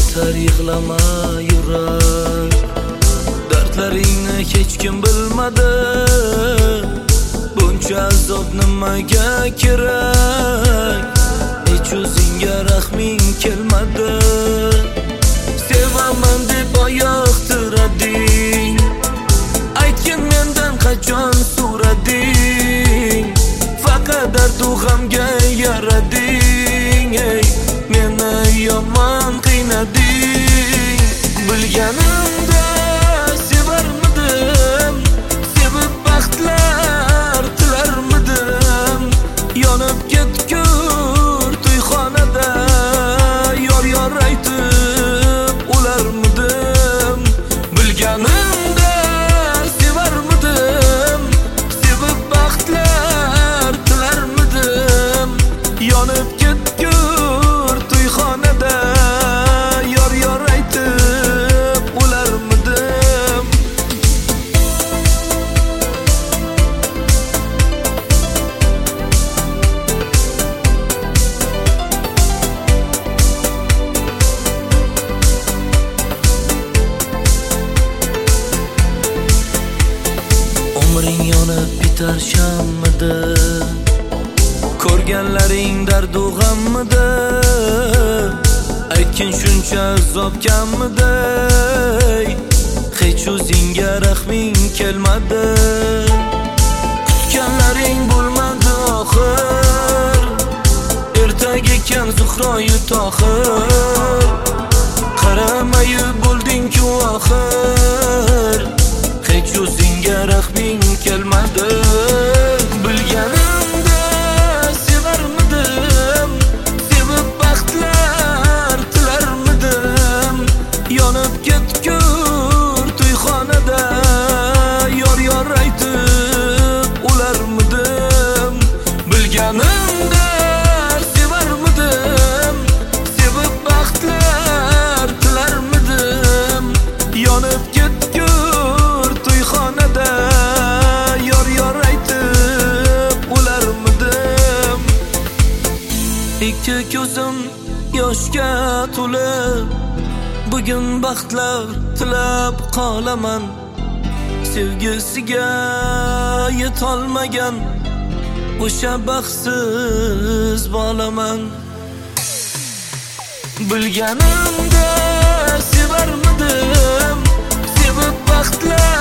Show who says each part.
Speaker 1: yetar yig'lama yurak, dardlaringni hech kim bilmadi. Buncha azob nimaga kerak? Hech o'zingga rahming kelmadi. Sevaman deb oyoq tirading, aytgin mendan qachon so'rading? Faqat dardu g'amga yarading, ey meni yomon qiynading. Bilganimda sevarmidim, sevib baxtlar tilarmidim. Yonib ketgur to'yxonada yor yor aytib o'larmidim. Bilganimda sevarmidim, sevib baxtlar tilarmidim. Yonib ketgur to'yxonada yor yor aytib o'larmidim. Umring yonib bitar shammidi, ko'rganlaring dardu g'ammidi. Aytgin shuncha azob kammidi, hech o'zingga rahming kelmadi. Kutganlaring bo'lmadi oxir, ertaga kam Zuhroyu Tohir. Qaramayib bo'lding-ku oxir, hech o'zingga rahming kelmadi. Bilganimda sevarmidim, sevib baxtlar tilarmidim. Yonib ketgur to'yxonada yor yor aytib o'larmidim. Bilganimda sevarmidim, sevib baxtlar tilarmidim. Yonib ketgur to'yxonada yor yor aytib o'larmidim. Ikki ko'zim yoshga to'lib, bugun baxtlar tilab qolaman. Sevgisiga yetolmagan o'sha baxtsiz bolaman. Bilganimda sevarmidim, sevib baxtlar